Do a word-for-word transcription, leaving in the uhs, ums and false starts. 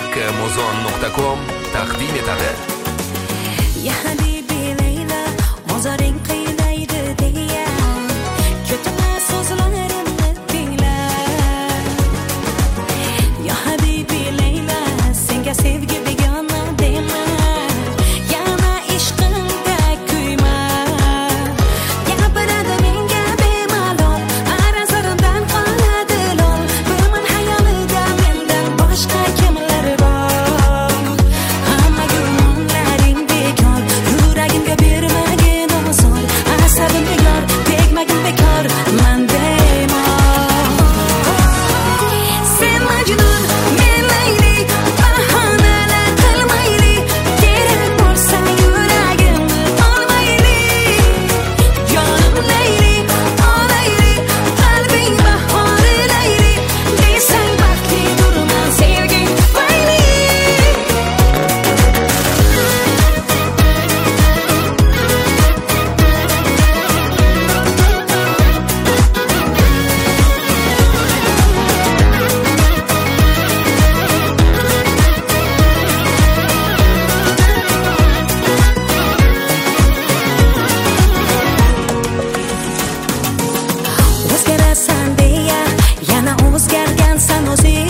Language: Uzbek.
k muzon nuqta com taqdim etadi. Ya habibi Leyla, mozoring qiynaydi deya ko'tma so'zlarimni tingla. Ya habibi Leyla, senga sevgi begona dema, yana ishqimda kuyma. Gapiradi menga bemalol, arazlarimdan qoladi lol. Bilman hayolida mendan boshqa kimlar bor. Hamma gumonlaring bekor, yuragimga bermagin ozor. Asabimga yor, tegmagin bekor, men bemor. Sen Majnun, men Layli, bahonalar qilmayli. Kerak bo'lsa yuragimni olmayli. Jonim Layli, o Layli, qalbing bahori Layli. Desang baxtli turman sevging tufayli. O'zgarasan deya yana o'zgargansan o'zing.